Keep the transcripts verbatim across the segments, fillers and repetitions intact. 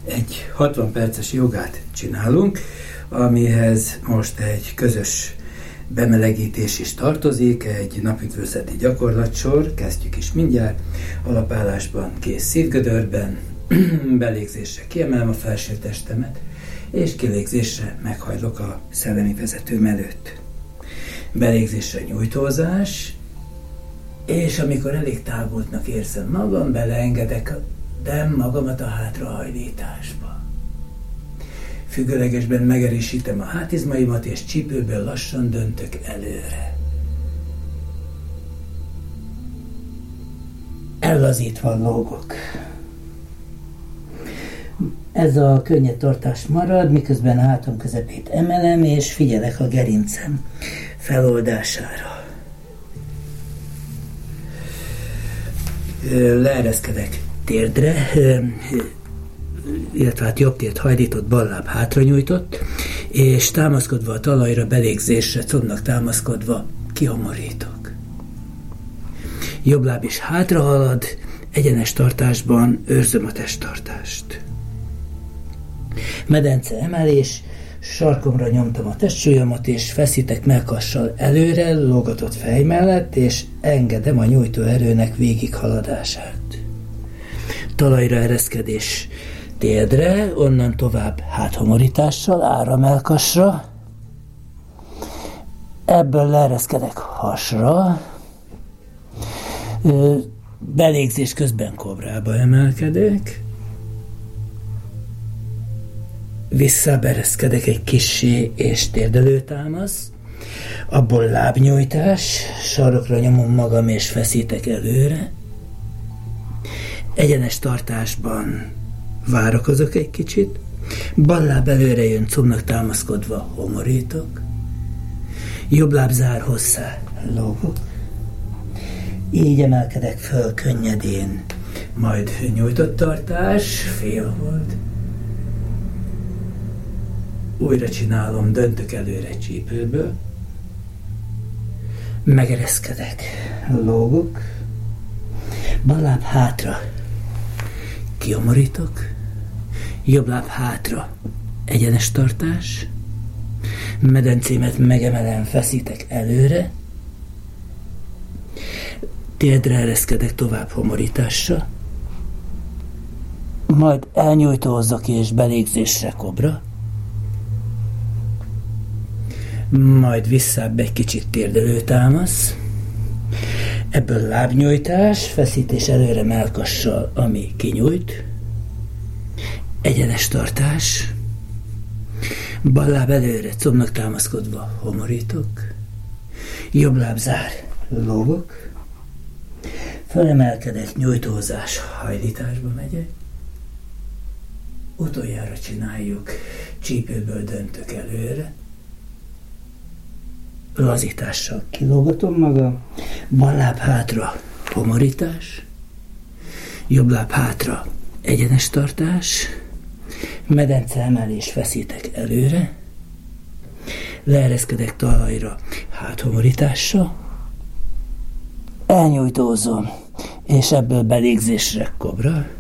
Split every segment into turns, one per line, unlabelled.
Egy hatvan perces jogát csinálunk, amihez most egy közös bemelegítés is tartozik, egy napüdvözleti gyakorlatsor, kezdjük is mindjárt, alapállásban, kész szívgödörben, belégzésre kiemelem a felső testemet, és kilégzésre meghajlok a szellemi vezetőm előtt. Belégzésre nyújtózás, és amikor elég távoltnak érzem magam, beleengedek de magamat a hátrahajlításba. Függőlegesben megerősítem a hátizmaimat, és csípőből lassan döntök előre. Ellazítva lógok. Ez a könnyed tartás marad, miközben a hátam közepét emelem, és figyelek a gerincem feloldására. Leereszkedek térdre, illetve hát jobb tért hajlított, bal láb hátra nyújtott, és támaszkodva a talajra, belégzésre, combnak támaszkodva kihomorítok. Jobb láb is hátra halad, egyenes tartásban őrzöm a testtartást. Medence emelés, sarkomra nyomtam a testsúlyomat, és feszítek mellkassal előre, lógatott fej mellett, és engedem a nyújtó erőnek végighaladását. Talajra ereszkedés térdre, onnan tovább háthomorítással, áramelkasra. Ebből leereszkedek hasra. Belégzés közben kobrába emelkedek. Visszabereszkedek egy kissé, és térdelőtámasz. Abból lábnyújtás, sarokra nyomom magam, és feszítek előre. Egyenes tartásban várakozok egy kicsit, bal láb előre jön, combnak támaszkodva homorítok, jobb láb zár hozzá, lógok, így emelkedek föl könnyedén, majd nyújtott tartás, félhold, újra csinálom, döntök előre csípőből, megereszkedek, lógok, bal láb hátra, kiomorítok, jobb láb hátra, egyenes tartás, medencémet megemelem, feszítek előre, térdre ereszkedek tovább homorításra, majd elnyújtózzak és belégzésre kobra, majd visszább egy kicsit térdelőtámasz, ebből lábnyújtás, feszítés előre mellkassal, ami kinyújt, egyenes tartás, bal láb előre, combnak támaszkodva homorítok, jobb láb zár, lógok, fölemelkedek, nyújtózás, hajlításba megyek, utoljára csináljuk, csípőből döntök előre, lazítással kilógatom magam, bal láb hátra, homorítás, jobb láb hátra, egyenes tartás, medence emelés, feszítek előre, leereszkedek talajra, háthomorítással, elnyújtózom, és ebből belégzésre kobra,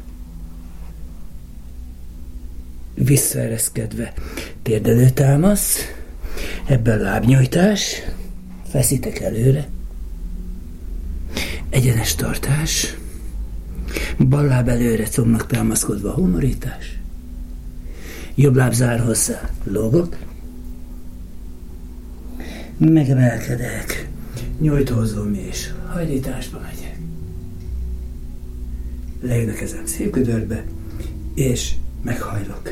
visszaereszkedve térdelőtámasz, ebből lábnyújtás, feszítek előre, egyenes tartás, bal láb előre, combnak támaszkodva homorítás, jobb láb zár hozzá, lógok, megemelkedek, nyújtózom és hajlításba megyek. Lejön a kezem szívgödörbe, és meghajlok.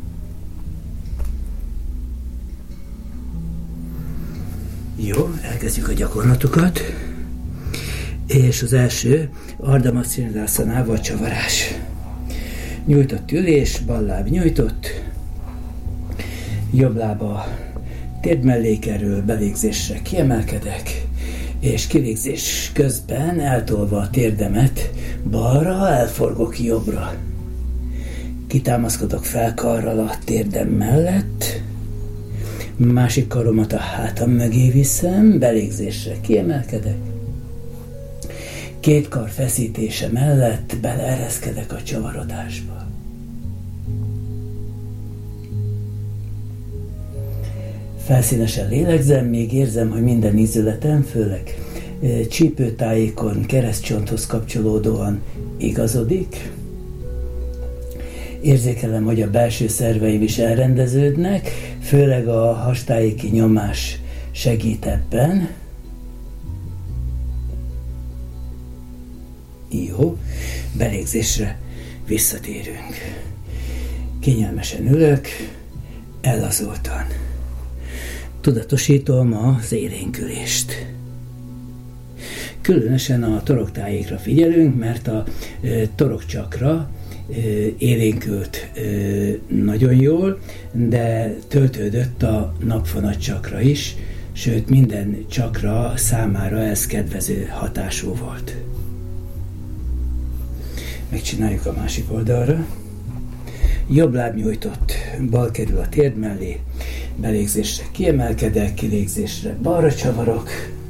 Jó, elkezdjük a gyakorlatokat, és az első Ardha Matsyendrasanával csavarás. Nyújtott ülés, bal láb nyújtott, jobb láb a térd mellékerről, belégzésre kiemelkedek, és kilégzés közben eltolva a térdemet balra, elforgok jobbra. Kitámaszkodok felkarral a térdem mellett, másik karomat a hátam mögé viszem, belégzésre kiemelkedek. Két kar feszítése mellett beleereszkedek a csavarodásba. Felszínesen lélegzem, még érzem, hogy minden ízületem, főleg csípőtájékon, keresztcsonthoz kapcsolódóan igazodik. Érzékelem, hogy a belső szerveim is elrendeződnek, főleg a hastájéki nyomás segít ebben. Jó, belégzésre visszatérünk. Kényelmesen ülök, ellazultan. Tudatosítom az élénkülést. Különösen a toroktájékra figyelünk, mert a e, torokcsakra e, élénkült e, nagyon jól, de töltődött a napfonat csakra is, sőt minden csakra számára ez kedvező hatású volt. Megcsináljuk a másik oldalra. Jobb láb nyújtott, bal kerül a térd mellé, belégzésre kiemelkedek, kilégzésre balra csavarok.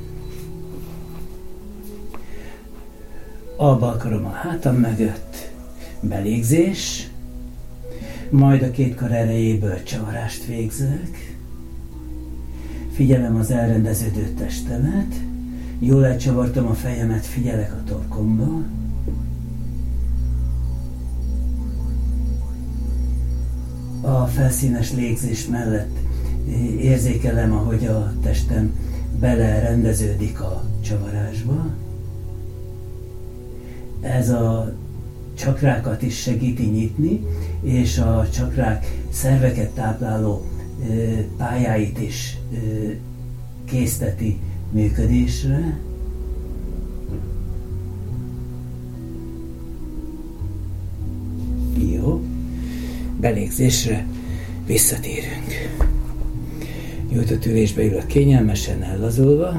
A bal karom a hátam mögött, belégzés, majd a két kar erejéből csavarást végzek. Figyelem az elrendeződő testemet, jól elcsavartam a fejemet, figyelek a torkomba. A felszínes légzés mellett érzékelem, ahogy a testem belerendeződik a csavarásba. Ez a csakrákat is segíti nyitni, és a csakrák szerveket tápláló pályáit is készteti működésre. Jó. Belégzésre visszatérünk. Nyújtott ülésbe ülök kényelmesen, ellazulva.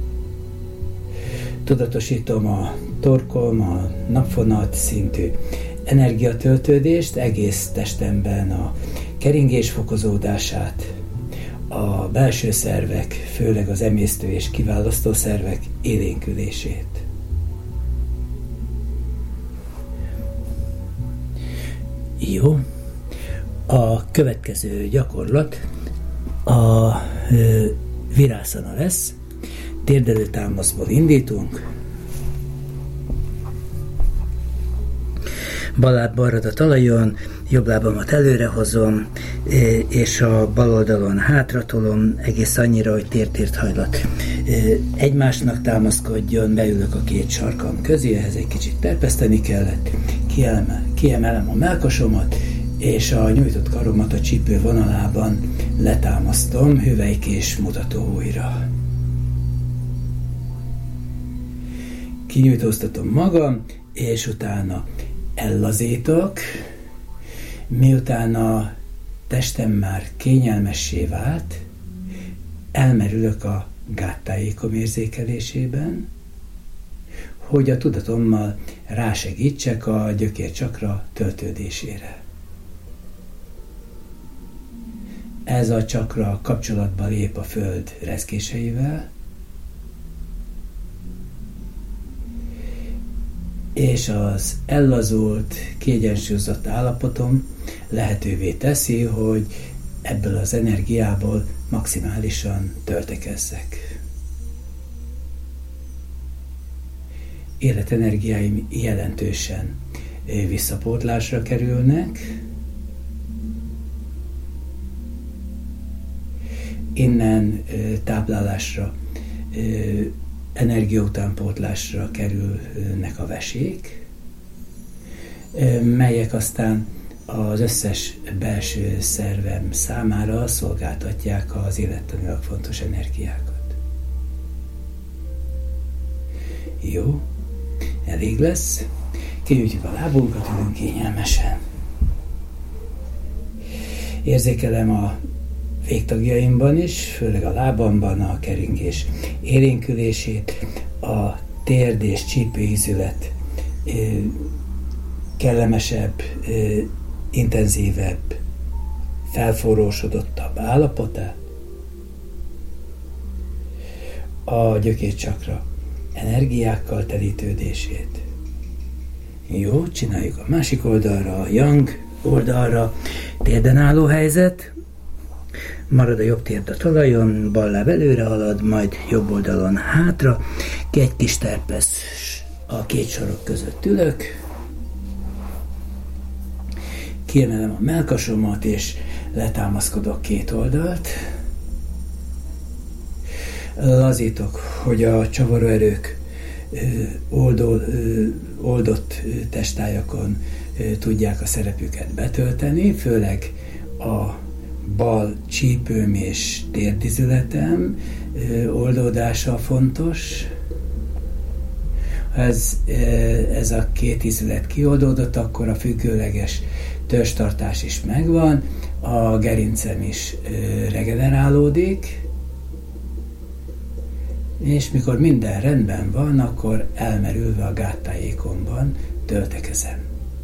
Tudatosítom a torkom, a napfonat szintű energiatöltődést, egész testemben a keringés fokozódását, a belső szervek, főleg az emésztő és kiválasztó szervek élénkülését. Jó. A következő gyakorlat a ö, virászana lesz. Térdelő támaszból indítunk. Bal láb marad a talajon, jobb lábamat előre hozom, és a bal oldalon hátratolom egész annyira, hogy tér-tért hajlat egymásnak támaszkodjon, beülök a két sarkam közé, ehhez egy kicsit terpeszteni kellett, kiemelem, kiemelem a mellkasomat, és a nyújtott karomat a csípő vonalában letámasztom, hüvelykés mutató újra. Kinyújtóztatom magam, és utána ellazítok, miután a testem már kényelmessé vált, elmerülök a gáttájékom érzékelésében, hogy a tudatommal rásegítsek a gyökércsakra töltődésére. Ez a csakra kapcsolatba lép a föld rezgéseivel, és az ellazult, kiegyensúlyozott állapotom lehetővé teszi, hogy ebből az energiából maximálisan töltekezzek. Életenergiáim jelentősen visszapótlásra kerülnek. Innen táplálásra, energiautánpótlásra kerülnek a vesék, melyek aztán az összes belső szervem számára szolgáltatják az élettanilag fontos energiákat. Jó, elég lesz. Kinyújtjuk a lábunkat, ülünk kényelmesen. Érzékelem a végtagjaimban is, főleg a lábamban a keringés élénkülését, a térd és csípőízület kellemesebb, intenzívebb, felforrósodottabb állapotát, a gyökércsakra energiákkal telítődését. Jó, csináljuk a másik oldalra, a yang oldalra, térden álló helyzet, marad a jobb térd a talajon, bal láb előre halad, majd jobb oldalon hátra, egy kis terpesz a két sarok között ülök, kiemelem a mellkasomat, és letámaszkodok két oldalt, lazítok, hogy a csavaróerők oldó, oldott testályakon tudják a szerepüket betölteni, főleg a bal csípőm és térdizületem oldódása fontos. Ha ez, ez a két izület kioldódott, akkor a függőleges törzstartás is megvan, a gerincem is regenerálódik, és mikor minden rendben van, akkor elmerülve a gáttájékomban töltekezem.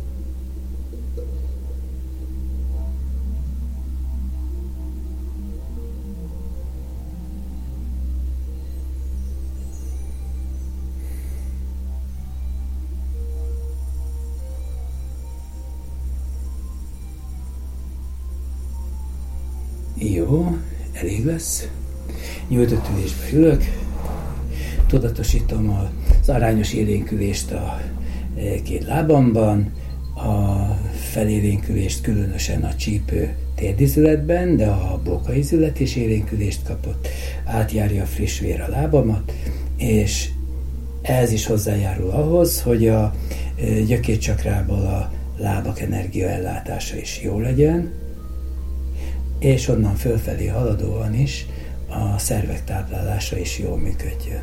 Jó, elég lesz. Nyújtott ülésbe ülök, tudatosítom az arányos élénkülést a két lábamban, a felélénkülést különösen a csípő térdizületben, de a bokaizület is élénkülést kapott, átjárja a friss vér a lábamat, és ez is hozzájárul ahhoz, hogy a gyökércsakrából a lábak energiaellátása is jó legyen, és onnan fölfelé haladóan is a szervek táplálása is jól működjön.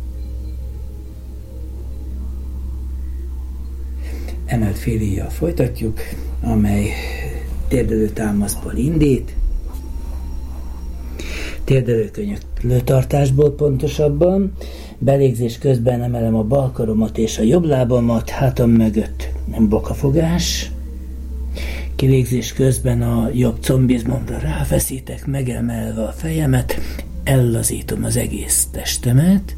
Emelt féléjjel folytatjuk, amely térdelő támaszból indít, térdelőkönyöklőtartásból pontosabban, belégzés közben emelem a bal karomat és a jobb lábamat, hátam mögött bokafogás, kilégzés közben a jobb combizmomra ráfeszítek, megemelve a fejemet, ellazítom az egész testemet,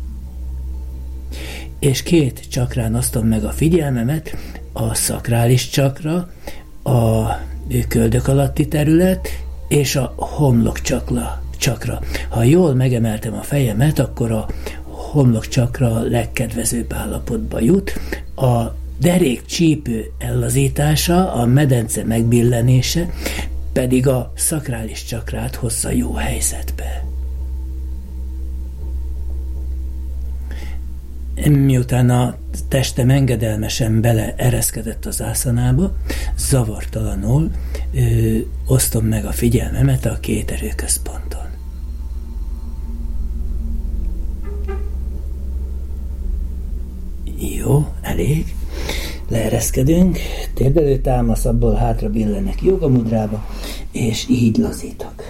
és két csakrán osztom meg a figyelmemet, a szakrális csakra, a köldök alatti terület, és a homlok csakra. csakra. Ha jól megemeltem a fejemet, akkor a homlok csakra legkedvezőbb állapotba jut, a derék csípő ellazítása, a medence megbillenése pedig a szakrális csakrát hozza jó helyzetbe. Miután a testem engedelmesen beleereszkedett az ászanába, zavartalanul ö, osztom meg a figyelmemet a két erőközponton. Jó, elég. Leereszkedünk, térdelő támasz, abból hátra billenek jogamudrába, és így lazítok.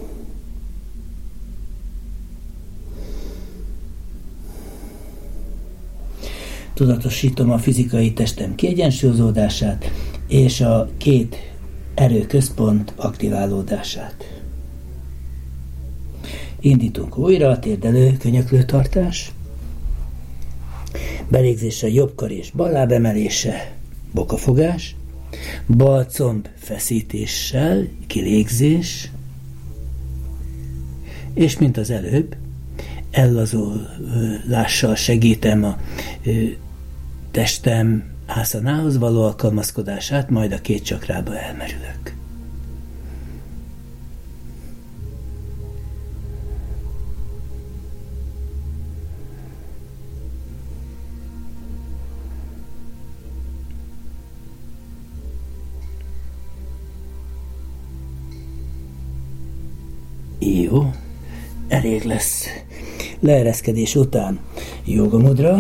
Tudatosítom a fizikai testem kiegyensúlyozódását és a két erőközpont aktiválódását. Indítunk újra, a térdelő könyöklőtartás. Belégzésre jobb kar és bal láb emelése, bokafogás, bal comb feszítéssel, kilégzés, és mint az előbb, ellazulással segítem a testem ászanához való alkalmazkodását, majd a két csakrába elmerülök. Jó, elég lesz. Leereszkedés után jogamudra,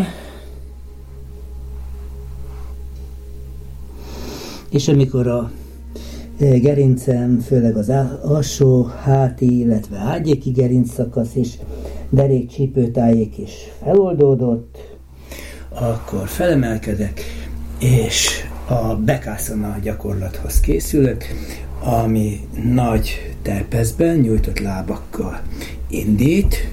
és amikor a gerincem, főleg az alsó, háti, illetve ágyéki gerinc szakasz is, derék csípőtájék is feloldódott, akkor felemelkedek, és a bekászana gyakorlathoz készülök, ami nagy terpeszben, nyújtott lábakkal indít.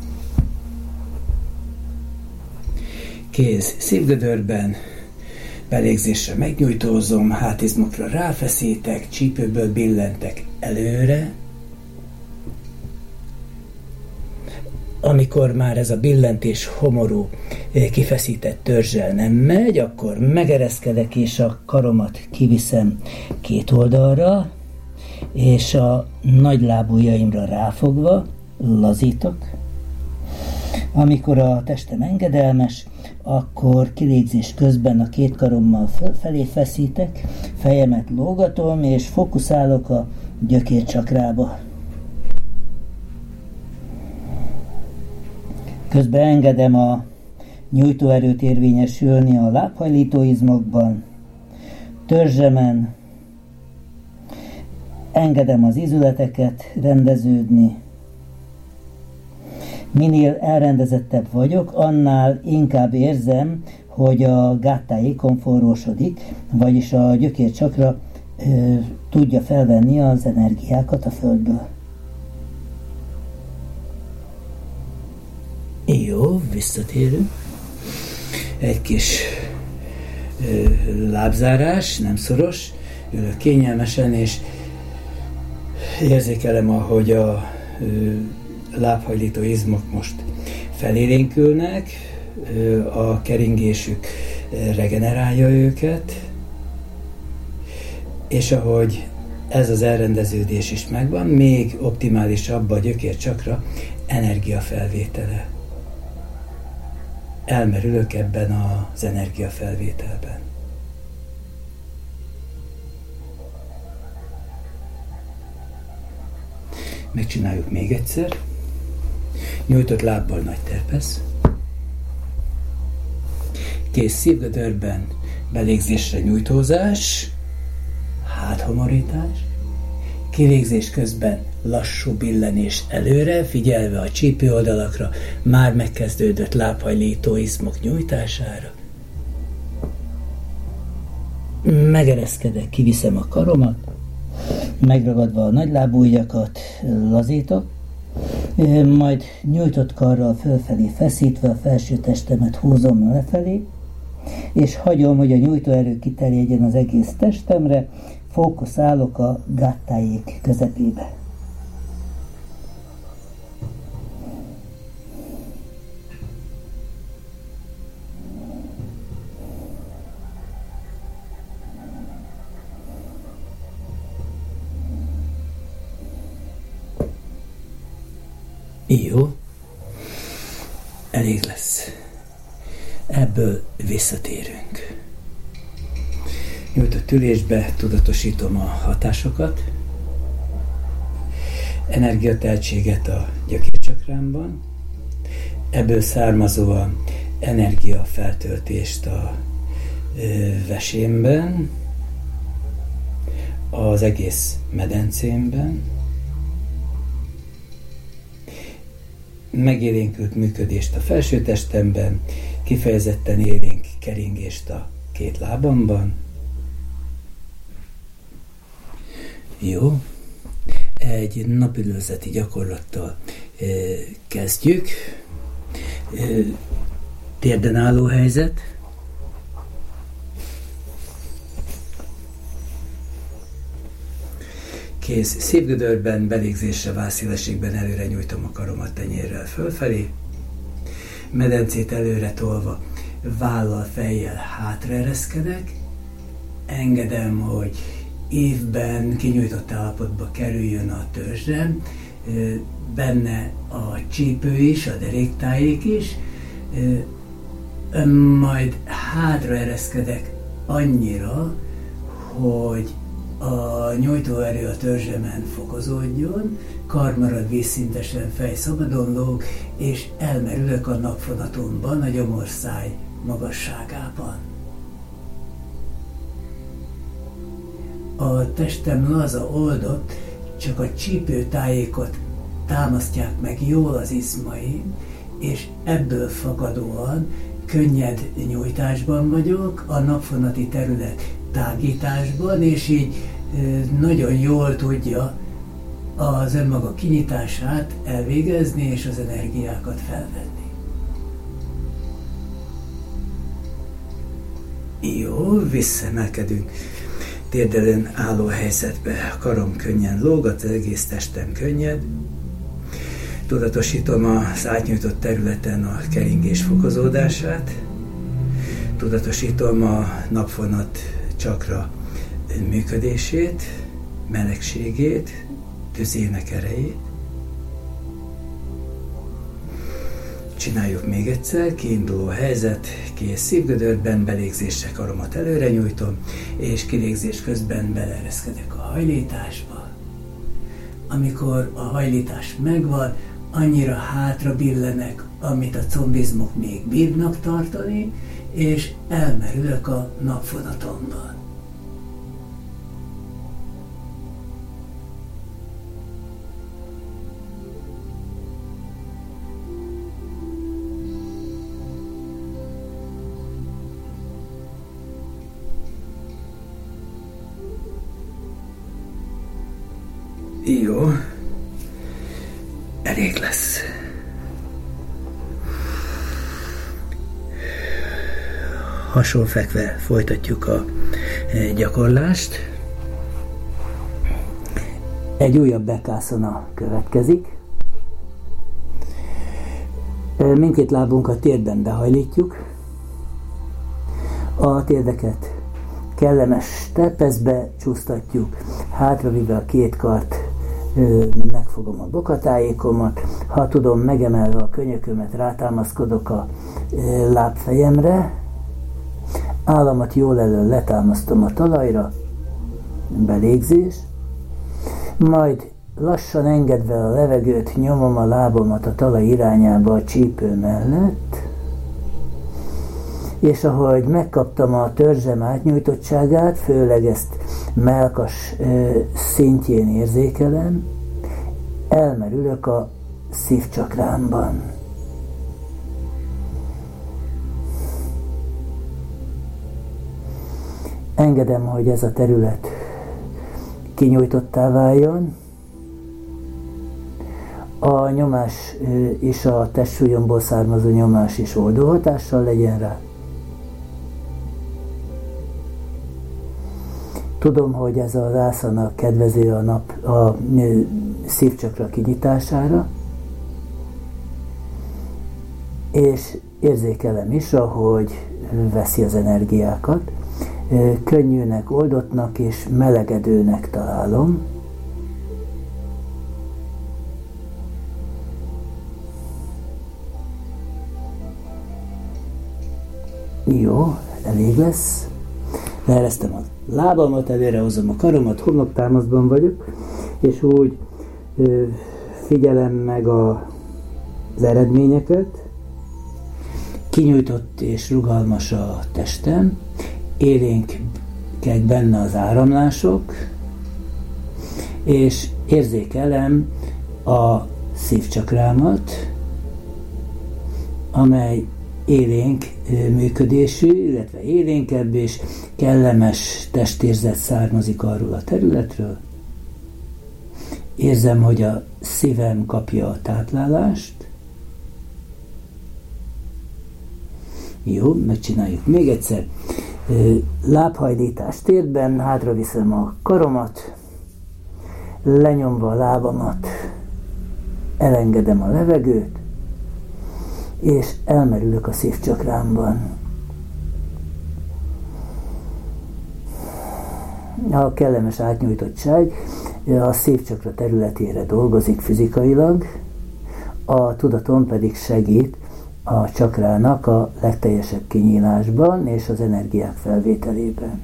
Kéz szívgödörben, belégzésre megnyújtózom, hátizmokra ráfeszítek, csípőből billentek előre, amikor már ez a billentés homorú, kifeszített törzsel nem megy, akkor megereszkedek, és a karomat kiviszem két oldalra, és a nagy lábujjaimra ráfogva lazítok. Amikor a testem engedelmes, akkor kilégzés közben a két karommal fölfelé feszítek, fejemet lógatom, és fókuszálok a gyökércsakrába. Közben engedem a nyújtóerőt érvényesülni a lábhajlítóizmokban, törzsemen, engedem az izületeket rendeződni. Minél elrendezettebb vagyok, annál inkább érzem, hogy a gáttáikon forrósodik, vagyis a gyökércsakra ö, tudja felvenni az energiákat a földből. Jó, visszatérünk. Egy kis ö, lábzárás, nem szoros, ülök kényelmesen, és érzékelem, ahogy a ö, lábhajlító izmok most felélénkülnek, ö, a keringésük regenerálja őket, és ahogy ez az elrendeződés is megvan, még optimálisabb a gyökércsakra energiafelvétele. Elmerülök ebben az energiafelvételben. Megcsináljuk még egyszer. Nyújtott lábbal nagy terpesz. Kész szívgödörben belégzésre nyújtózás, háthomorítás, kilégzés közben lassú billenés előre, figyelve a csípőoldalakra, már megkezdődött lábhajlító izmok nyújtására. Megereszkedek, kiviszem a karomat, megragadva a nagylábújjakat lazítok, majd nyújtott karral fölfelé feszítve a felső testemet húzom lefelé, és hagyom, hogy a nyújtóerő kiterjedjen az egész testemre, fókuszálok a gáttáik közepébe. Jó, elég lesz. Ebből visszatérünk. Nyújtott ülésbe tudatosítom a hatásokat, energiateltséget a gyökércsakrámban, ebből származóan energiafeltöltést a ö, vesémben, az egész medencémben, megélénkült működést a felsőtestemben, kifejezetten élénk keringést a két lábamban. Jó, egy napülőzeti gyakorlattal e, kezdjük. E, térden álló helyzet. Kéz szívgödörben, belégzésre, vászszélességben előre nyújtom a karomat tenyérrel fölfelé. Medencét előre tolva, vállal, fejjel hátra ereszkedek. Engedem, hogy évben kinyújtott állapotba kerüljön a törzsem, benne a csípő is, a deréktájék is, majd hátra ereszkedek annyira, hogy a nyújtóerő a törzsemen fokozódjon, kar marad vízszintesen, fej szabadon lóg, és elmerülök a napfonatomban, a gyomorszáj magasságában. A testem laza, oldott, csak a csípőtájékot támasztják meg jól az izmaim, és ebből fakadóan könnyed nyújtásban vagyok, a napfonati terület tágításban, és így nagyon jól tudja az önmaga kinyitását elvégezni, és az energiákat felvenni. Jó, visszaemelkedünk térdelőn álló helyzetbe. A karom könnyen lóg, az egész testem könnyed. Tudatosítom az átnyújtott területen a keringés fokozódását, tudatosítom a napfonat csakra működését, melegségét, tüzének erejét. Csináljuk még egyszer, kiinduló helyzet, kész szívgödörben, belégzésre karomat előre nyújtom, és kilégzés közben beleereszkedek a hajlításba. Amikor a hajlítás megvan, annyira hátra billenek, amit a combizmok még bírnak tartani, és elmerülök a napfonatomban. Jó, elég lesz. Hasonfekve folytatjuk a gyakorlást. Egy újabb bekászana következik. Mindkét lábunkat térdben behajlítjuk. A térdeket kellemes trapezbe csúsztatjuk, hátravive a két kart, megfogom a bokatájékomat, ha tudom, megemelve a könyökömet, rátámaszkodok a lábfejemre, államat jól elől letámasztom a talajra, belégzés, majd lassan engedve a levegőt, nyomom a lábamat a talaj irányába a csípő mellett, és ahogy megkaptam a törzsem átnyújtottságát, főleg ezt mellkas ö, szintjén érzékelem, elmerülök a szívcsakrámban. Engedem, hogy ez a terület kinyújtottá váljon. A nyomás ö, és a testsúlyomból származó nyomás is oldó hatással legyen rá. Tudom, hogy ez az ászana kedvező a nap a szívcsakra kinyitására, és érzékelem is, ahogy veszi az energiákat. Könnyűnek, oldottnak és melegedőnek találom. Jó, elég lesz. Leeresztem a lábamat, előre hozom a karomat, homloktámaszban vagyok, és úgy ö, figyelem meg a, az eredményeket. Kinyújtott és rugalmas a testem, élénkek benne az áramlások, és érzékelem a szívcsakrámat, amely élénk működésű, illetve élénkebb és kellemes testérzet származik arról a területről. Érzem, hogy a szívem kapja a táplálást. Jó, megcsináljuk még egyszer. Lábhajlítás térdben, hátra viszem a karomat, lenyomva a lábamat, elengedem a levegőt, és elmerülök a szívcsakrámban. A kellemes átnyújtottság a szívcsakra területére dolgozik fizikailag, a tudatom pedig segít a csakrának a legteljesebb kinyílásban és az energiák felvételében.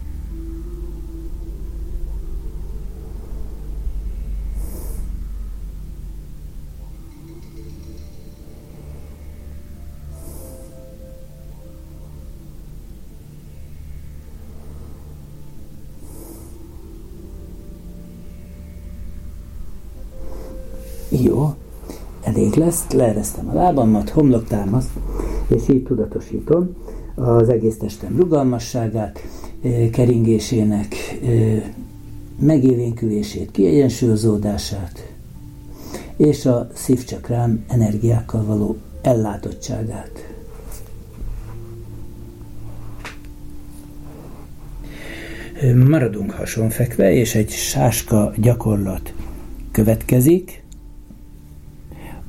Jó, elég lesz, leeresztem a lábamat, homloktámaszt, és így tudatosítom az egész testem rugalmasságát, keringésének megélénkülését, kiegyensúlyozódását, és a szívcsakrám energiákkal való ellátottságát. Maradunk hasonfekve, és egy sáska gyakorlat következik.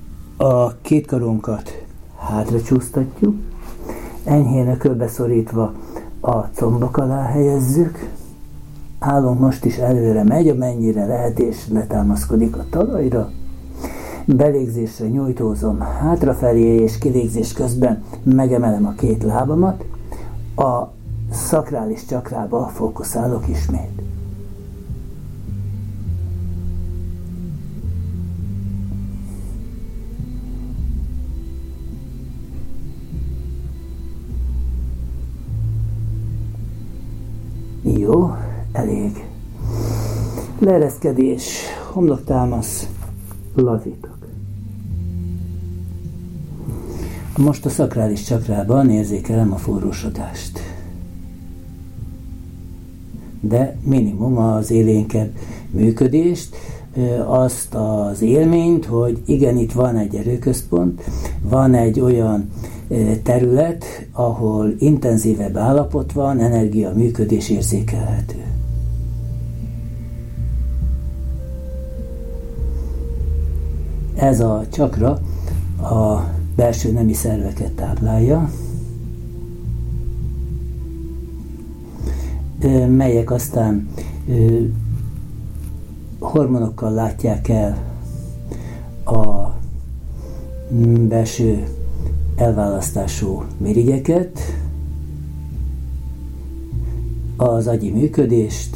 A két karunkat hátra csúsztatjuk, enyhén ökölbe szorítva a combok alá helyezzük, állunk most is előre megy, amennyire lehet, és letámaszkodik a talajra. Belégzésre nyújtózom hátrafelé, és kilégzés közben megemelem a két lábamat. A szakrális csakrába fókuszálok ismét. Jó, elég. Leereszkedés, homloktámasz, lazítok. Most a szakrális csakrában érzékelem a forrósodást. De minimum az élénkebb működést, azt az élményt, hogy igen, itt van egy erőközpont, van egy olyan terület, ahol intenzívebb állapot van, energia, működés érzékelhető. Ez a csakra a belső nemi szerveket táplálja, melyek aztán hormonokkal látják el a belső elválasztású mirigyeket, az agyi működést.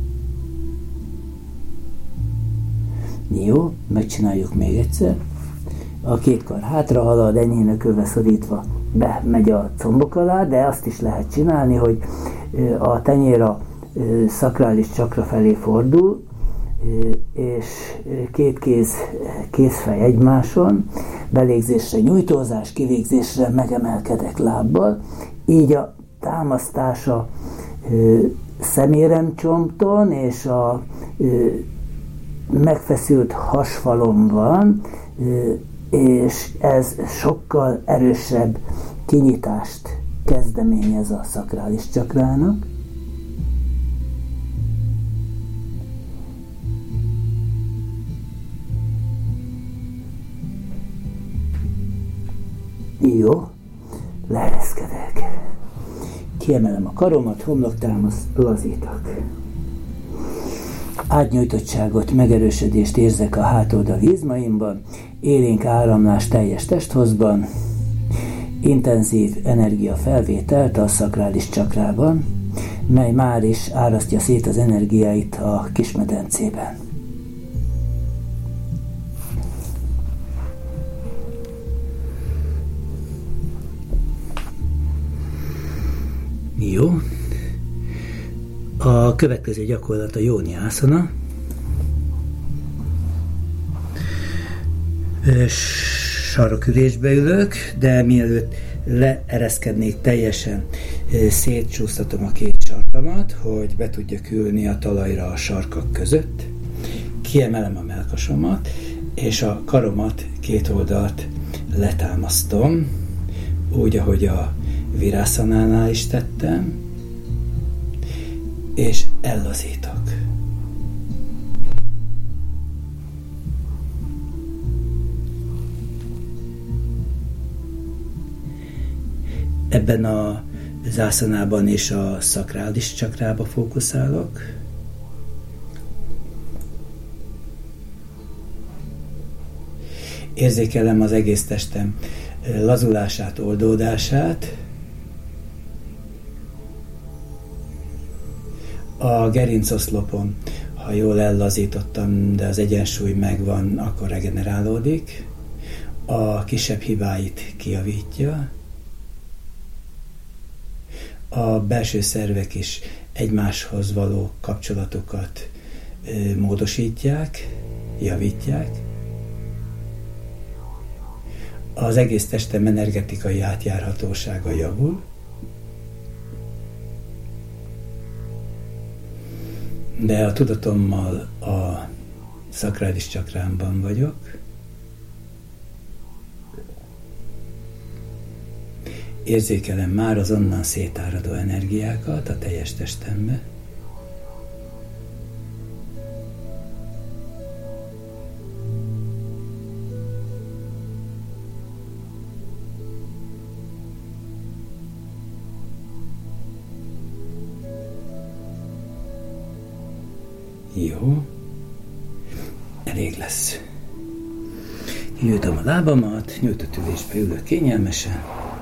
Jó, megcsináljuk még egyszer. A két kar hátra halad, enyhén ökölbe szorítva bemegy a combok alá, de azt is lehet csinálni, hogy a tenyér a szakrális csakra felé fordul, és két kéz, kézfej egymáson, belégzésre nyújtózás, kilégzésre megemelkedek lábbal, így a támasztása szeméremcsonton és a megfeszült hasfalom van, és ez sokkal erősebb kinyitást kezdeményez a szakrális csakrának. Jó, leereszkedek. Kiemelem a karomat, homloktámasz, lazítok. Átnyújtottságot, megerősödést érzek a hátoldali izmaimban, élénk áramlás teljes testhozban, intenzív energiafelvételt a szakrális csakrában, mely már is árasztja szét az energiáit a kismedencében. Jó. A következő gyakorlat a Jóni Ásana. Sarokülésbe ülök, de mielőtt leereszkednék teljesen, szétcsúsztatom a két sarkamat, hogy be tudjak ülni a talajra a sarkak között. Kiemelem a mellkasomat, és a karomat két oldalt letámasztom, úgy, ahogy a Virászanánál is tettem, és ellazítok. Ebben a zászanában és a szakrális csakrába fókuszálok. Érzékelem az egész testem lazulását, oldódását. A gerincoszlopon, ha jól ellazítottam, de az egyensúly megvan, akkor regenerálódik. A kisebb hibáit kijavítja. A belső szervek is egymáshoz való kapcsolatokat módosítják, javítják. Az egész testem energetikai átjárhatósága javul. De a tudatommal a szakrális csakrámban vagyok. Érzékelem már az onnan szétáradó energiákat a teljes testembe. Jó. Elég lesz. Kinyújtom a lábamat, nyújtott ülésbe ülök kényelmesen.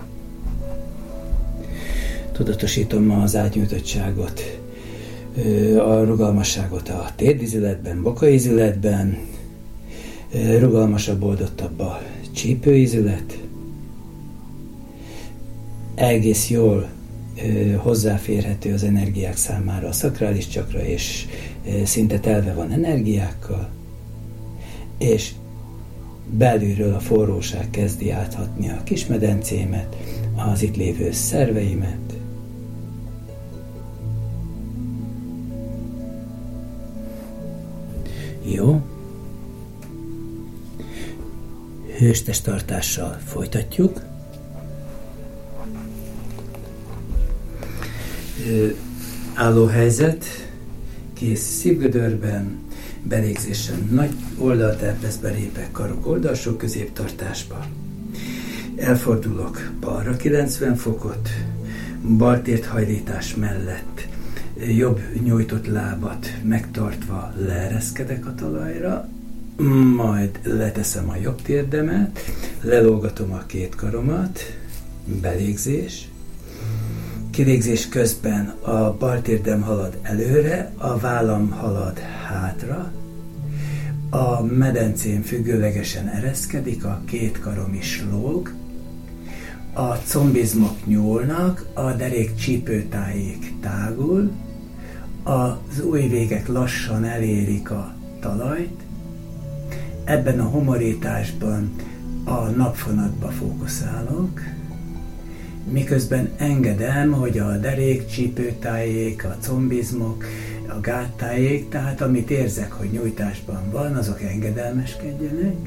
Tudatosítom az átnyújtottságot, a rugalmasságot a térdizületben, bokaizületben, rugalmasabb, oldottabb a csípőizület. Egész jól hozzáférhető az energiák számára a szakrális csakra, és szinte telve van energiákkal, és belülről a forróság kezdi áthatni a kismedencémet, az itt lévő szerveimet. Jó. Hőstesttartással folytatjuk. Állóhelyzet, kész szívgödörben, belégzésen nagy oldalterpeszbe lépek, karok oldalsó középtartásba. Elfordulok balra kilencven fokot, baltért hajlítás mellett jobb nyújtott lábat megtartva leereszkedek a talajra, majd leteszem a jobb térdemet, lelógatom a két karomat, belégzés. Kilégzés közben a bal térdem halad előre, a vállam halad hátra, a medencém függőlegesen ereszkedik, a két karom is lóg, a combizmok nyúlnak, a derék csípőtájék tágul, az ujjvégek lassan elérik a talajt. Ebben a homorításban a napfonatba fókuszálok, miközben engedem, hogy a derék, csípőtájék, a combizmok, a gáttájék, tehát amit érzek, hogy nyújtásban van, azok engedelmeskedjenek.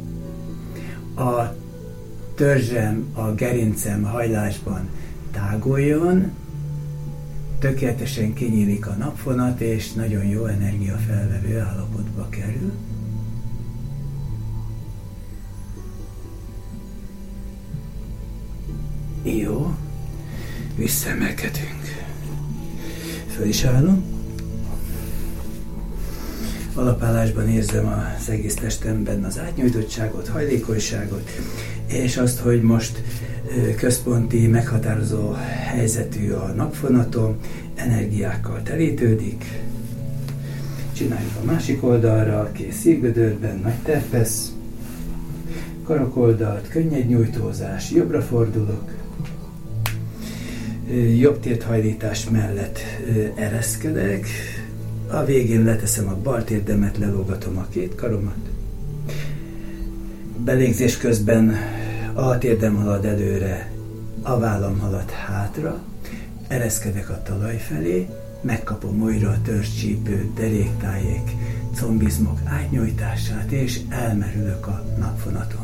A törzsem, a gerincem hajlásban táguljon, tökéletesen kinyílik a napfonat, és nagyon jó energiafelvevő állapotba kerül. Jó, visszaemelkedünk. Föl is állom. Alapállásban érzem az egész testemben az átnyújtottságot, hajlékonyságot, és azt, hogy most központi, meghatározó helyzetű a napfonatom, energiákkal telítődik. Csináljuk a másik oldalra, kész szívgödörben, nagy terpesz, karokoldalt, könnyed nyújtózás, jobbra fordulok, jobb térthajlítás mellett ereszkedek, a végén leteszem a bal térdemet, lelógatom a két karomat. Belégzés közben a térdem halad előre, a vállam halad hátra, ereszkedek a talaj felé, megkapom újra a törzscsípő, deréktájék, combizmok átnyújtását, és elmerülök a napfonatomban.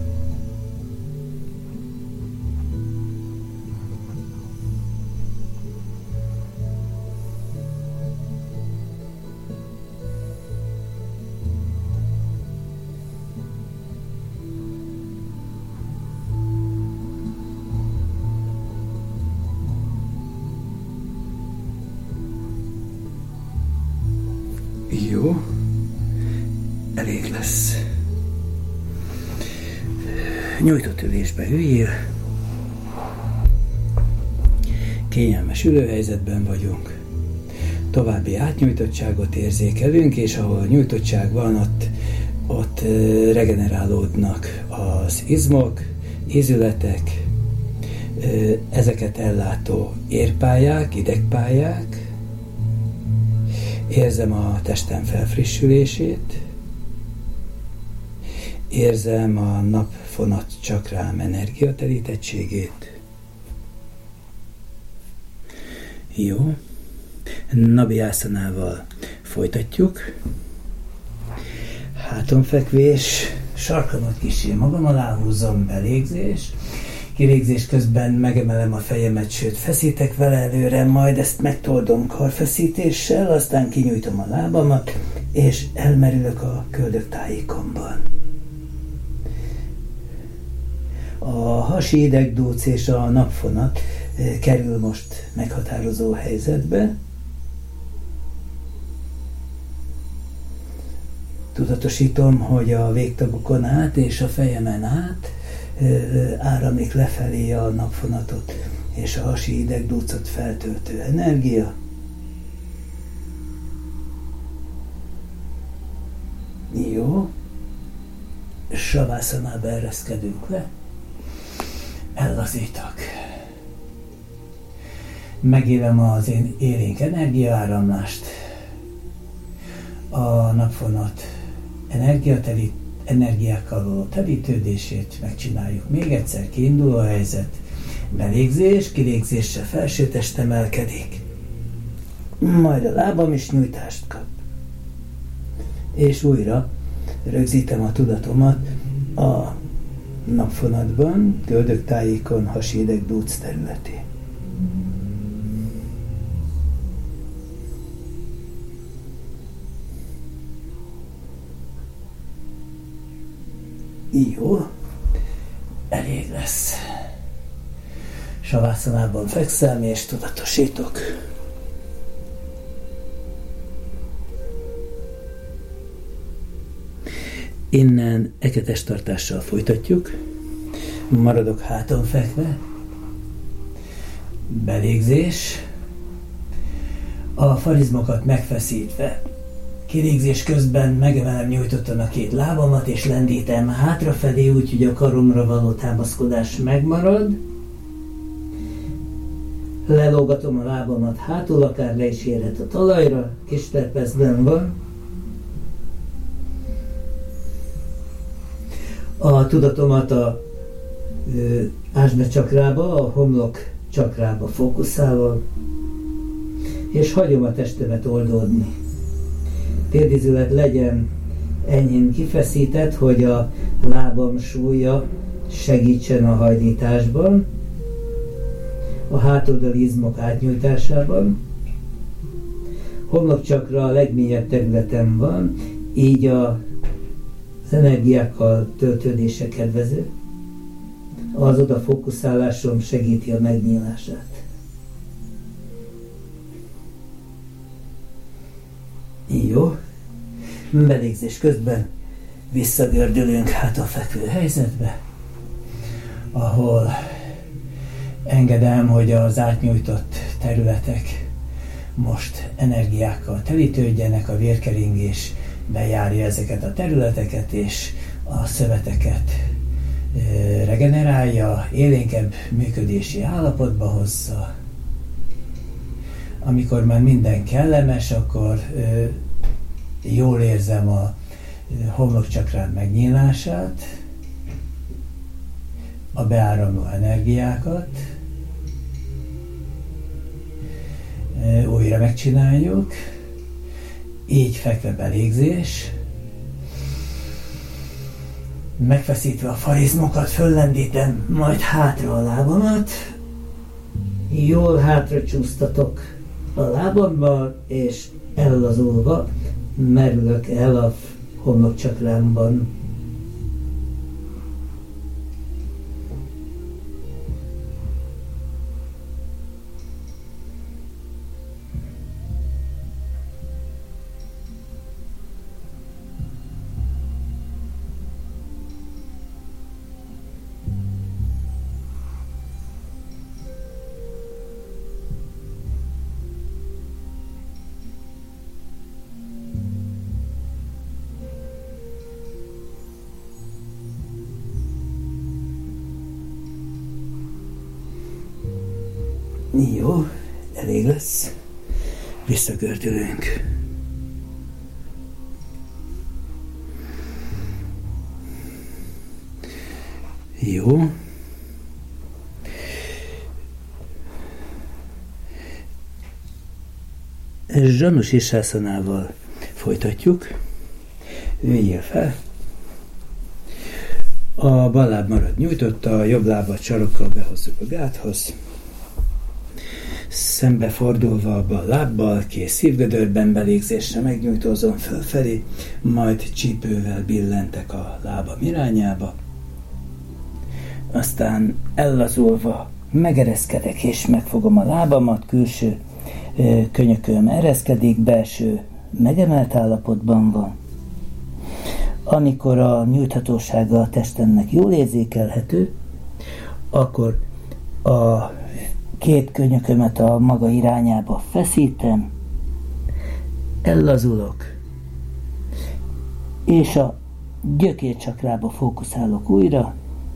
Jó, elég lesz. Nyújtott ülésbe üljél. Kényelmes ülőhelyzetben vagyunk. További átnyújtottságot érzékelünk, és ahol nyújtottság van, ott, ott regenerálódnak az izmok, ízületek, ezeket ellátó érpályák, idegpályák. Érzem a testem felfrissülését, érzem a napfonat csakrám energiatelítettségét. Jó, Nabiászanával folytatjuk. Hátonfekvés, sarkamat kissé magam alá húzom, belégzés. Kilégzés közben megemelem a fejemet, sőt feszítek vele előre, majd ezt megtoldom karfeszítéssel, aztán kinyújtom a lábamat, és elmerülök a köldöktájékomban. A hasi idegdúc és a napfonat kerül most meghatározó helyzetbe. Tudatosítom, hogy a végtagokon át és a fejemen át áramlik lefelé a napfonatot és a hasi idegdúcot feltöltő energia. Jó. Savászanába ereszkedünk le. Ellazítok. Megélem az én élénk energiaáramlást. A napfonat energiatelít, energiákkal való telítődését megcsináljuk még egyszer. Kiinduló helyzet. Belégzés, kilégzéssel felsőtest emelkedik. Majd a lábam is nyújtást kap. És újra rögzítem a tudatomat a napfonatban, göldöktájékon, hasi idegdúc területén. Jó, elég lesz. Savássanában fekszem és tudatosítok. Innen eketestartással folytatjuk. Maradok háton fekve. Belégzés. A farizmokat megfeszítve. Kilégzés közben megemelem nyújtottan a két lábamat, és lendítem hátrafelé, úgyhogy a karomra való támaszkodás megmarad. Lelógatom a lábamat hátul, akár le is érhet a talajra, kis terpezben van. A tudatomat a ásbe csakrába, a homlok csakrába fókuszálva, és hagyom a testemet oldódni. Térdizület legyen enyhén kifeszített, hogy a lábam súlya segítsen a hajlításban, a hátoldali izmok átnyújtásában. Homlokcsakra a legmélyebb területen van, így a, az energiákkal töltődése kedvező. Az oda fókuszálásom segíti a megnyílását. Jó. Belégzés közben visszagördülünk hátrafekvő helyzetbe, ahol engedem, hogy az átnyújtott területek most energiákkal telítődjenek, a vérkeringés bejárja ezeket a területeket, és a szöveteket regenerálja, élénkebb működési állapotba hozza. Amikor már minden kellemes, akkor ö, jól érzem a homlokcsakrám megnyílását, a beáramló energiákat. Ö, újra megcsináljuk. Így fekve belégzés. Megfeszítve a farizmokat, föllendítem, majd hátra a lábamat. Jól hátra csúsztatok a lábammal, és ellazulva merülök el a homlokcsakrámban. Jó, elég lesz. Visszagördülünk. Jó. Zsanu Sirsássanával folytatjuk. Üljél fel. A bal láb marad nyújtotta, a jobb lábat sarokkal behozzuk a gáthoz. Szembefordulva a bal lábbal, kész szívgödörben belégzésre megnyújtózom fölfelé, majd csípővel billentek a lábam irányába. Aztán ellazulva megereszkedek és megfogom a lábamat, külső könyököm ereszkedik, belső megemelt állapotban van. Amikor a nyújthatósága a testemnek jól érzékelhető, akkor a két könyökömet a maga irányába feszítem, ellazulok, és a gyökércsakrába fókuszálok újra,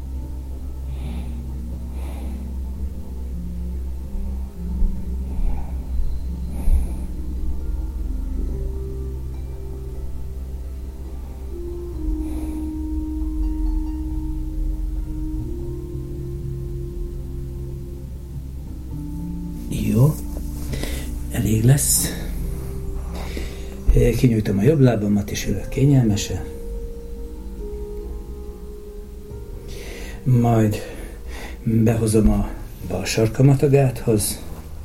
jó, elég lesz. Kinyújtom a jobb lábamat és ülök kényelmesen. Majd behozom a bal sarkamat a gáthoz.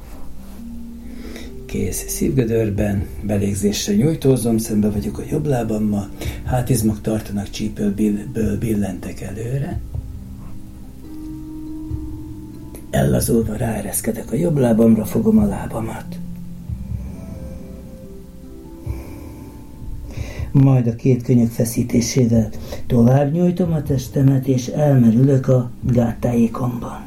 Kéz szívgödörben, belégzésre nyújtózom, szembe vagyok a jobb lábammal, hátizmok tartanak, csípőből billentek előre. Ellazulva ráereszkedek a jobb lábamra, fogom a lábamat. Majd a két könyök feszítésével tovább nyújtom a testemet, és elmerülök a gáttájékomban.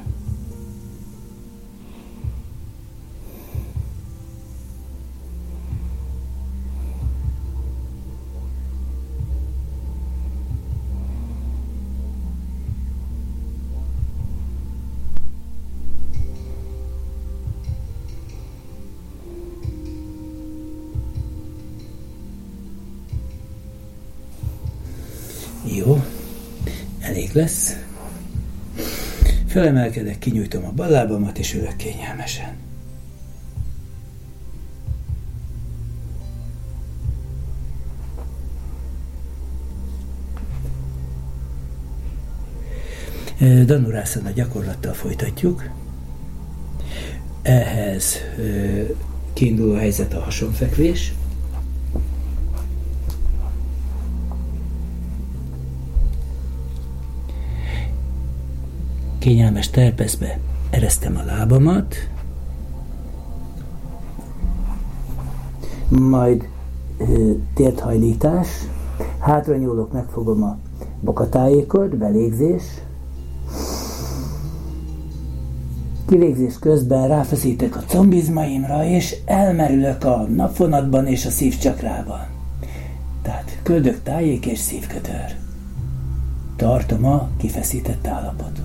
Jó, elég lesz. Felemelkedek, kinyújtom a bal lábamat, és ülök kényelmesen. Dhanurasana gyakorlattal folytatjuk. Ehhez kiinduló helyzet a hasonfekvés. Kényelmes terpeszbe eresztem a lábamat, majd ö, térdhajlítás, hátra nyúlok, megfogom a bokatájékot, belégzés, kivégzés közben ráfeszítek a combizmaimra, és elmerülök a napvonatban és a szívcsakrában. Tehát köldök, tájék és szívködör. Tartom a kifeszített állapotot.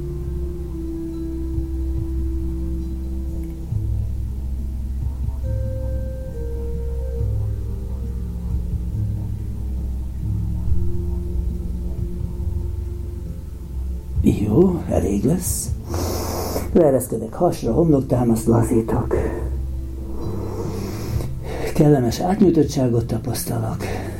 Jó, elég lesz. Leereszkedek hasra, homloktámaszt lazítok. Kellemes átnyújtottságot tapasztalok.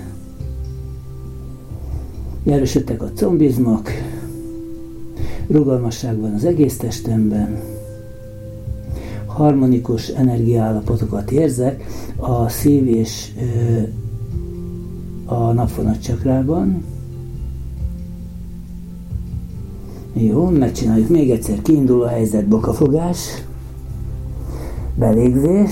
Erősödtek a combizmok. Rugalmasság van az egész testemben. Harmonikus energiaállapotokat érzek a szív és ö, a napvonat csakrában. Jó, megcsináljuk még egyszer. Kiinduló helyzet, bokafogás, belégzés,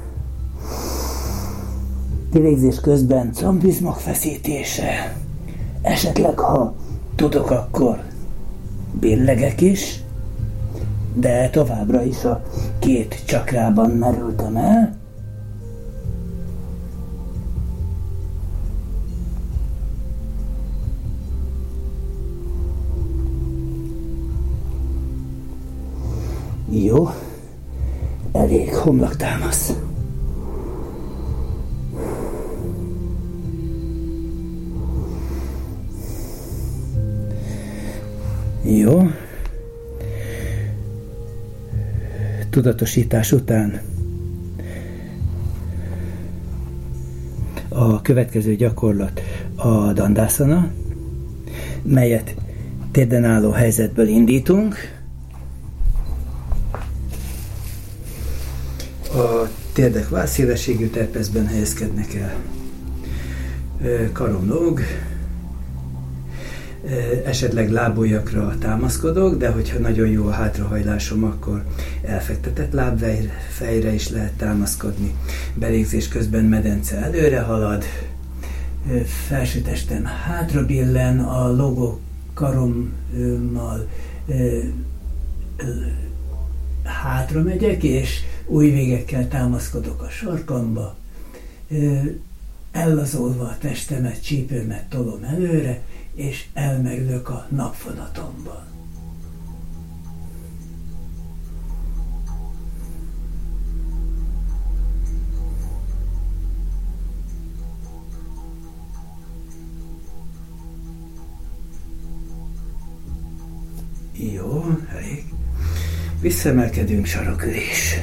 kivégzés közben combizmok feszítése. Esetleg, ha tudok, akkor billegek is, de továbbra is a két csakrában merültem el. Jó, elég, homloktámasz. Jó. Tudatosítás után a következő gyakorlat a dandasana, melyet térden álló helyzetből indítunk. A térdek válszélességű terpeszben helyezkednek el. Karom lóg, esetleg lábujjakra támaszkodok, de hogyha nagyon jó a hátrahajlásom, akkor elfektetett lábfejre is lehet támaszkodni. Belégzés közben medence előre halad,
felsőtestem hátra billen, a logó karommal hátra megyek, és új végekkel támaszkodok a sarkamba, ellazolva a testemet, csípőmet tolom előre, és elmerülök a napfonatomban.
Jó, elég. Visszaemelkedünk, sarokülés.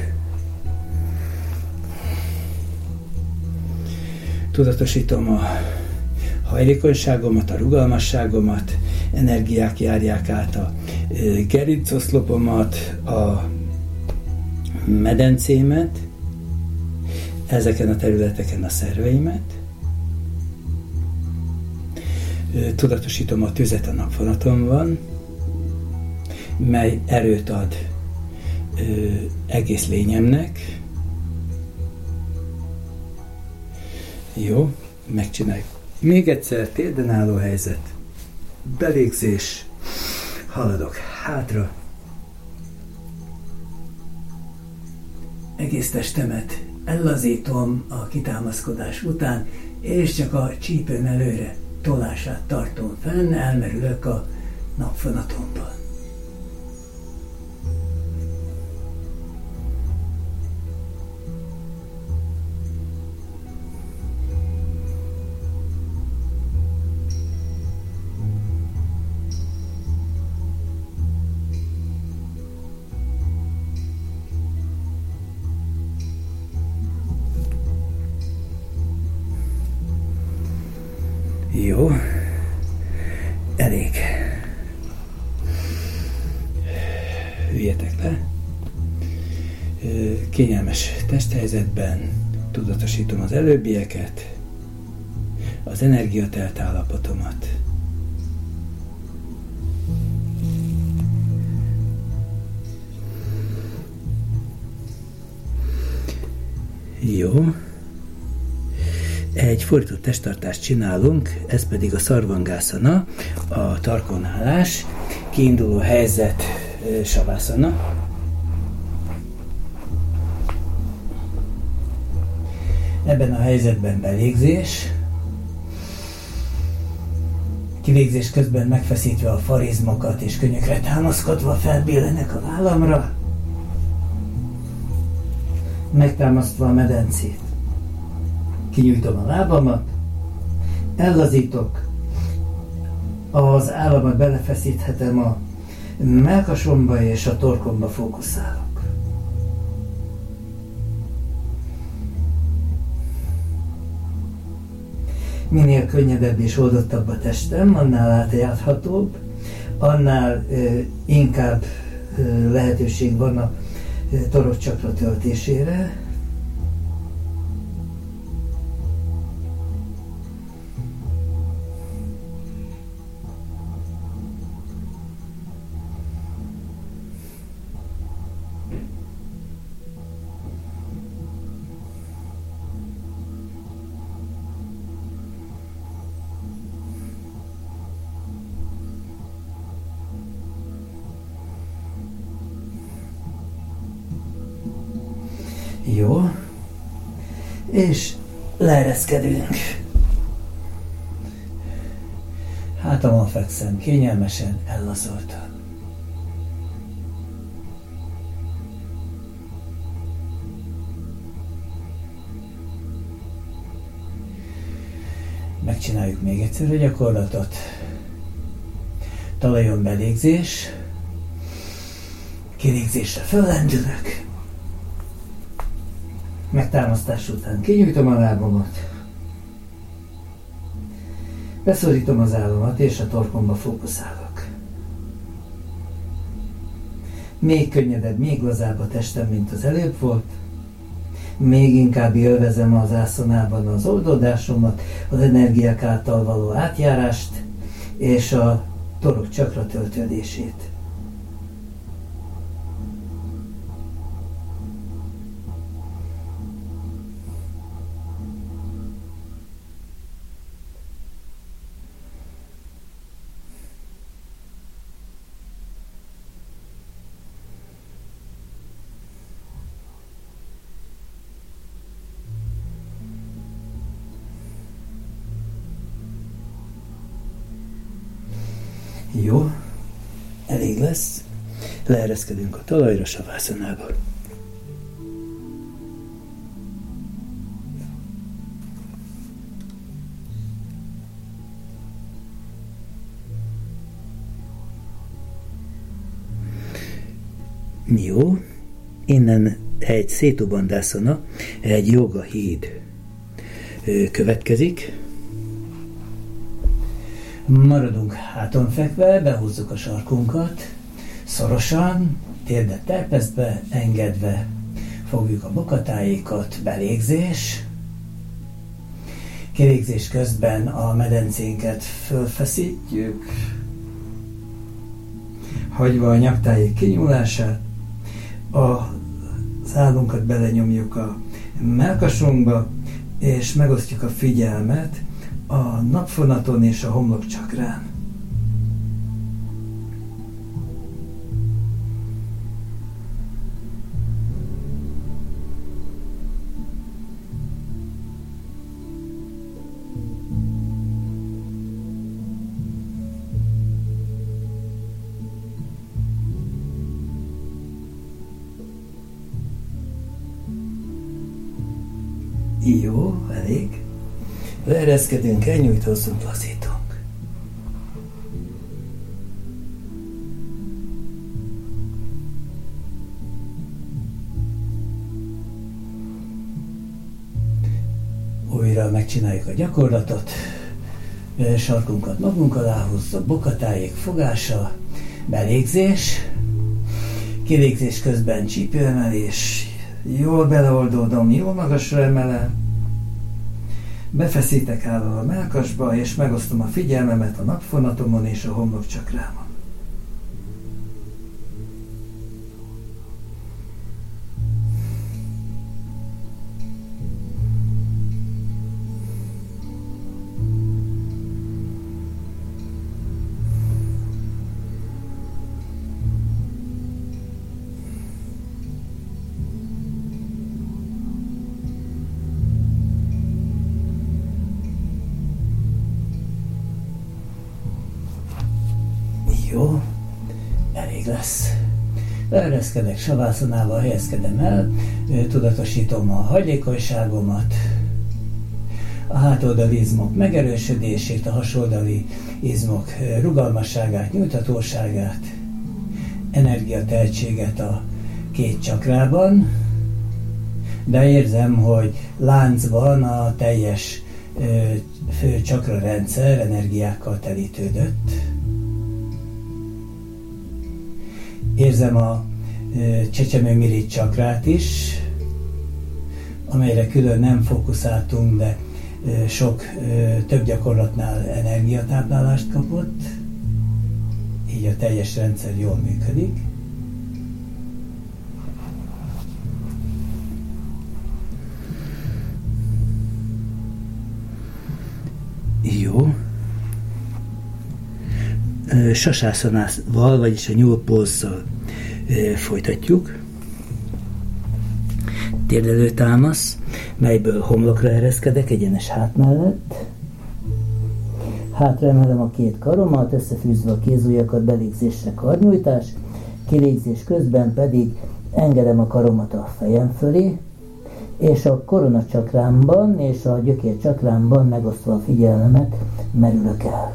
Tudatosítom a hajlékonyságomat, a rugalmasságomat, energiák járják át a gerincoszlopomat, a medencémet, ezeken a területeken a szerveimet. Tudatosítom a tüzet a napvonatomban, mely erőt ad ö, egész lényemnek. Jó, megcsináljuk. Még egyszer, térden álló helyzet. Belégzés. Haladok hátra.
Egész testemet ellazítom a kitámaszkodás után, és csak a csípőm előre tolását tartom fenn, elmerülök a napfonatomban.
Jó, elég. Üljetek le. Kényelmes testhelyzetben tudatosítom az előbbieket, az energiatelt állapotomat. Jó. Egy fordított testtartást csinálunk, ez pedig a szarvangászana, a tarkonállás, kiinduló helyzet savászana. Ebben a helyzetben belégzés, kivégzés közben megfeszítve a farizmokat és könnyökre támaszkodva felbillenek a vállamra, megtámasztva a medencét. Kinyújtom a lábamat, ellazítok, az államat belefeszíthetem a mellkasomba és a torkomba fókuszálok. Minél könnyedebb és oldottabb a testem, annál átjárhatóbb, annál ö, inkább ö, lehetőség van a ö, torokcsakra töltésére. Jó. És leereszkedünk. Hátamon fekszem, kényelmesen, ellazoltan. Megcsináljuk még egyszer a gyakorlatot. Talajon belégzés. Kilégzésre föllendülök. Megtámasztás után kinyújtom a lábamat. Beszorítom az államat és a torkomba fókuszálok. Még könnyedebb, még lazább a testem, mint az előbb volt. Még inkább élvezem az ászonában az oldódásomat, az energiák által való átjárást és a torokcsakra töltődését. Jó, elég lesz. Leereszkedünk a talajra, savászanába. Jó, innen egy szétubandásana, egy joga híd következik.
Maradunk háton fekve, behúzzuk a sarkunkat, szorosan, térdet terpesztve, engedve. Fogjuk a bokatájékat, belégzés. Kilégzés közben a medencénket fölfeszítjük, hagyva a nyaktájék kinyúlását. A szállunkat belenyomjuk a mellkasunkba, és megosztjuk a figyelmet a napfonaton és a homlokcsakrán.
Jó, elég. Leereszkedünk, elnyújtózzunk, lazítunk.
Újra megcsináljuk a gyakorlatot. Sarkunkat magunk alá húzzuk, bokatájék fogása, belégzés. Kilégzés közben csípőemelés. Jól beleoldódom, jól magasra emelem. Befeszítek állal a mellkasba, és megosztom a figyelmemet a napfonatomon és a homlokcsakrámon.
Jó,
elég lesz. Leereszkedek, savászanával helyezkedem el, tudatosítom a hajlékonyságomat, a hátoldali izmok megerősödését, a hasoldali izmok rugalmasságát, nyújthatóságát, energiatehetséget a két csakrában, de érzem, hogy láncban a teljes fő csakrarendszer energiákkal telítődött. Érzem a csecsemőmirigy csakrát is, amelyre külön nem fókuszáltunk, de sok több gyakorlatnál energiatáplálást kapott, így a teljes rendszer jól működik.
Jó. Sasászanával, vagyis a nyúlpózzal folytatjuk. Térdelő támasz, melyből homlokra ereszkedek egyenes hát mellett. Hátra emelem a két karomat, összefűzve a kézujjakat, belégzésre karnyújtás, kilégzés közben pedig engedem a karomat a fejem fölé, és a koronacsakrámban és a gyökércsakrámban megosztva a figyelmemet merülök el.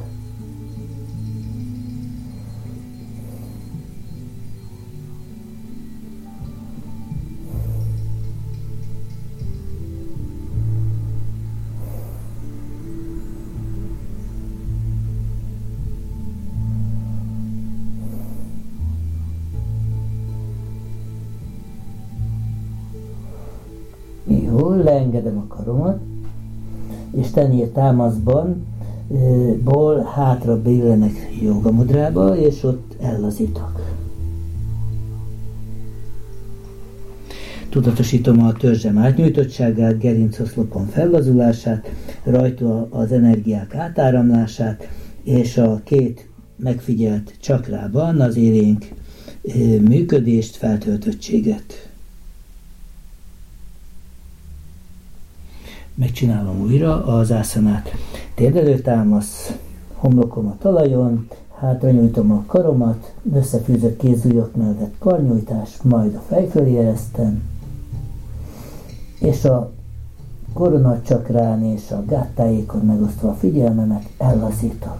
Jól, leengedem a karomat, és tenyér támaszban ból hátra billenek jogamudrába, és ott ellazítok. Tudatosítom a törzsem átnyújtottságát, gerincoszlopon fellazulását, rajta az energiák átáramlását, és a két megfigyelt csakrában az élénk működést, feltöltöttséget. Megcsinálom újra az ászanát. Térdelő támasz, homlokom a talajon,
hátra nyújtom a karomat, összefűzött kézujjak mellett karnyújtás, majd a fej fölé eresztem, és a koronacsakrán és a gáttájékon megosztva a figyelmemet ellazítok.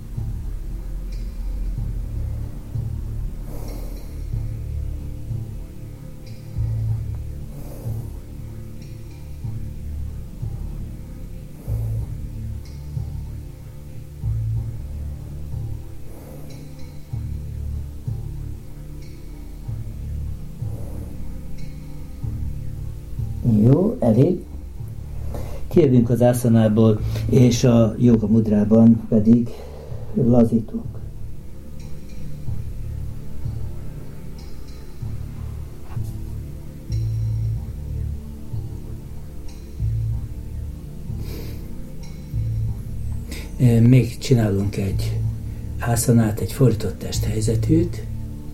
Jó, elég. Kijövünk az ászanából, és a jóga mudrában pedig lazítunk.
Még csinálunk egy ászanát, egy fordított testhelyzetűt,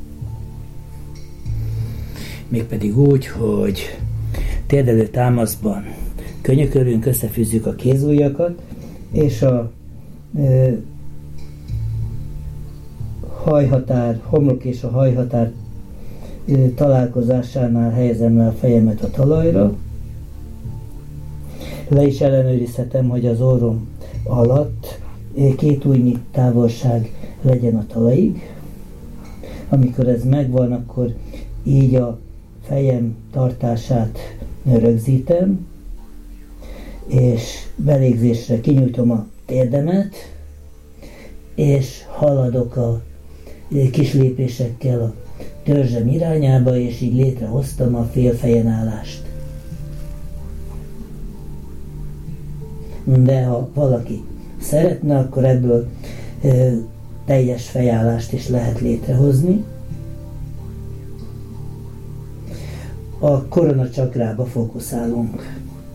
mégpedig úgy, hogy térdelő támaszban könyökölünk, összefűzzük a kézujjakat, és a e, hajhatár, homlok és a hajhatár e, találkozásánál helyezem le a fejemet a talajra. Le is ellenőrizhetem, hogy az orrom alatt e, két ujjnyi távolság legyen a talajig. Amikor ez megvan, akkor így a fejem tartását rögzítem, és belégzésre kinyújtom a térdemet, és haladok a kis lépésekkel a törzsem irányába, és így létrehoztam a félfejen állást. De ha valaki szeretne, akkor ebből e, teljes fejállást is lehet létrehozni. A koronacsakrába fókuszálunk.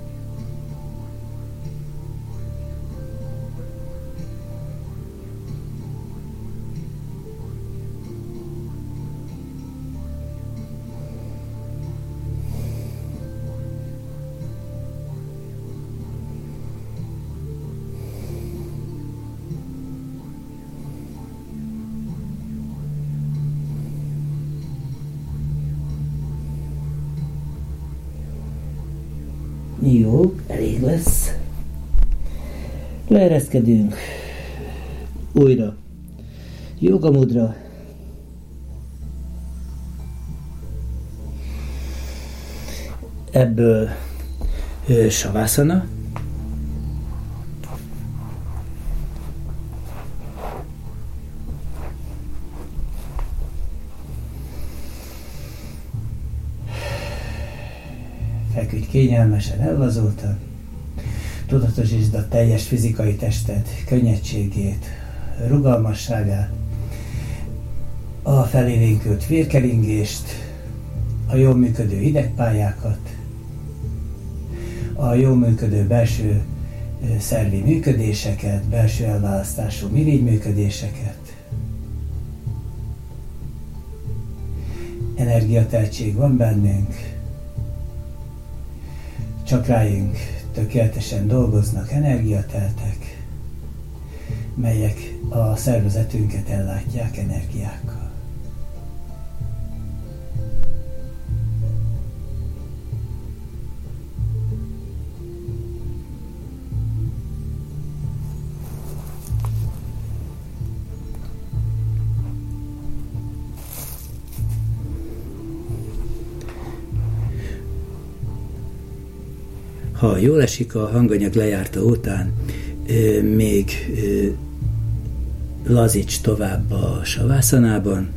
Jó, elég lesz. Leereszkedünk. Újra. Jóga mudra. Ebből ö, savasana. Feküdj kényelmesen, ellazultan. Tudatosítsd a teljes fizikai tested könnyedségét, rugalmasságát, a felélénkült vérkeringést, a jól működő idegpályákat, a jól működő belső szervi működéseket, belső elválasztású mirigy működéseket. Energiateltség van bennünk, csakráink tökéletesen dolgoznak, energiateltek, melyek a szervezetünket ellátják energiákkal. Ha jól esik, a hanganyag lejárta után, még lazíts tovább a savassanában.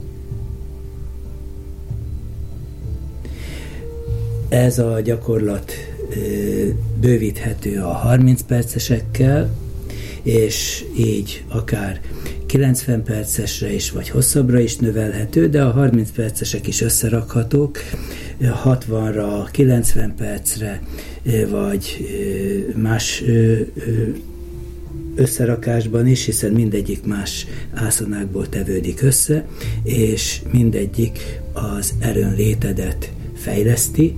Ez a gyakorlat bővíthető a harminc percesekkel, és így akár kilencven percesre is, vagy hosszabbra is növelhető, de a harminc percesek is összerakhatók, hatvanra, kilencven percre, vagy más összerakásban is, hiszen mindegyik más ászanákból tevődik össze, és mindegyik az erőnlétedet fejleszti,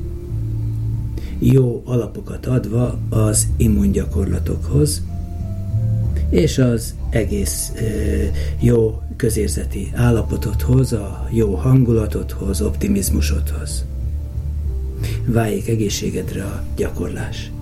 jó alapokat adva az immungyakorlatokhoz, és az egész ö, jó közérzeti állapotot hoz, a jó hangulatot hoz, optimizmusot hoz. Váljék egészségedre a gyakorlás.